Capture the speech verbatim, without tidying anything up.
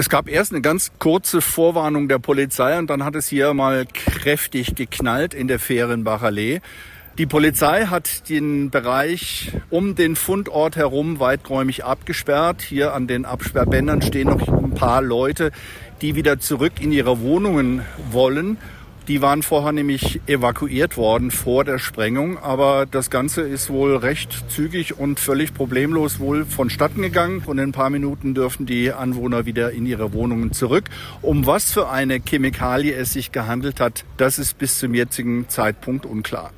Es gab erst eine ganz kurze Vorwarnung der Polizei und dann hat es hier mal kräftig geknallt in der Fehrenbacher Allee. Die Polizei hat den Bereich um den Fundort herum weiträumig abgesperrt. Hier an den Absperrbändern stehen noch ein paar Leute, die wieder zurück in ihre Wohnungen wollen. Die waren vorher nämlich evakuiert worden vor der Sprengung, aber das Ganze ist wohl recht zügig und völlig problemlos wohl vonstatten gegangen. Und in ein paar Minuten dürfen die Anwohner wieder in ihre Wohnungen zurück. Um was für eine Chemikalie es sich gehandelt hat, das ist bis zum jetzigen Zeitpunkt unklar.